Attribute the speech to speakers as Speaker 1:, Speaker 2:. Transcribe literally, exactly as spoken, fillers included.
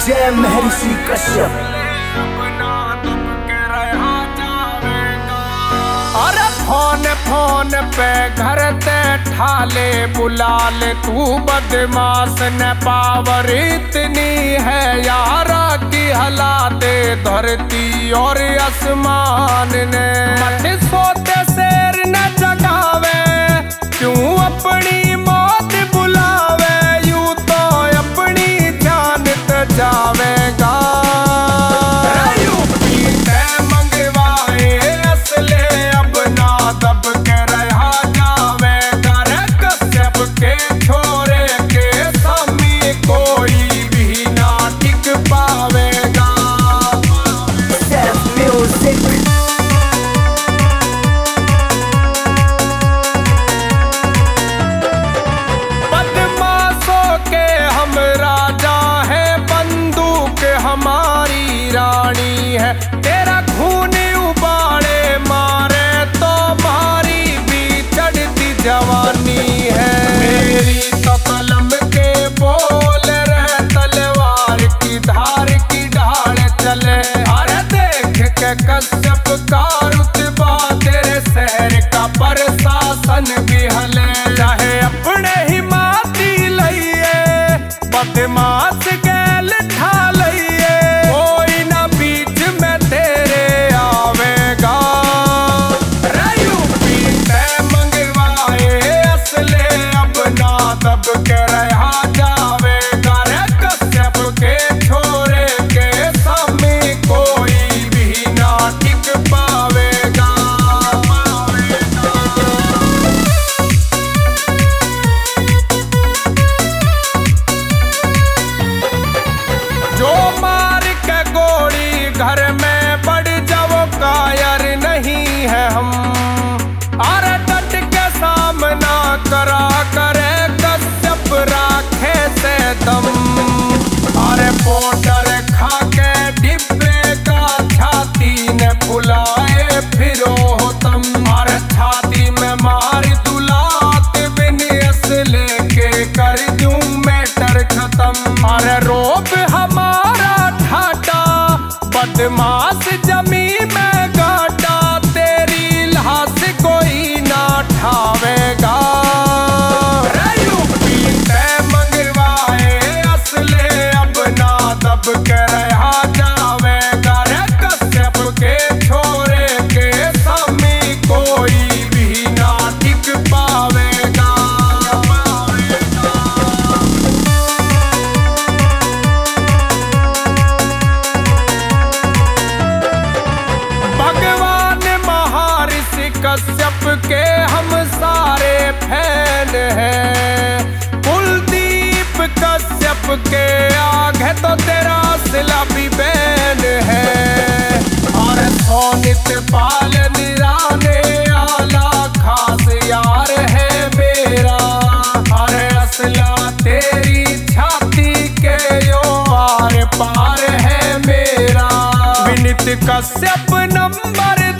Speaker 1: जय महर्षि कश्यप।
Speaker 2: अरे phone phone पे घर ते ठाले बुला ले तू बदमाश न पावर इतनी है यारा की हला दे धरती और आसमान ने। मत सोते शेर न जगावे क्यों अपनी मौत बुलावे, यूं तो अपनी जान ते जावेगा। दब के रहा जावेगा रे कश्यप के छोरे के सामने कोई भी ना टिक पावेगा।
Speaker 1: Self music.
Speaker 2: बदमाशों के हम राजा है, बंदूक हमारी रानी है। तेरा खून उबाले मारे जवानी है मेरी तो कलम के बोल रहे, तलवार की धार की ढाल चले। अरे देख के कश्यप का रुतबा तेरे शहर का प्रशासन भी हले। चाहे अपने ही माती लइए बदमाश गैल ठा लइए, कोई ना बीच में तेरे आवेगा। दब के रहा जावेगा रे कश्यप के छोरे के सामने कोई भी ना टिक पावेगा। जो मार के गोली घर में बढ़ जाओ कायर नहीं है हम। अरे डट के सामना करा करे राखे से दम। अरे पाउडर खा के डिब्बे का छाती ने फुलाए फिरो तुम। अरे छाती में मार दुलात बिन असले के कर दूं मैटर खत्म। अरे रोब हमारा ठाटा बदमाश जमी में गाटा, तेरी लाश कोई ना ठावेगा। दब के रहा जावेगा रे कश्यप के छोरे के सामने कोई भी ना टिक पावेगा। भगवान महर्षि कश्यप के हम सारे फैन हैं। कुलदीप कश्यप के आगे तो तेरा सिला भी बैन है। और सोनित पाल निराने आला खास यार है मेरा। अरे असला तेरी छाती के यो आर पार है मेरा। विनित कश्यप नंबर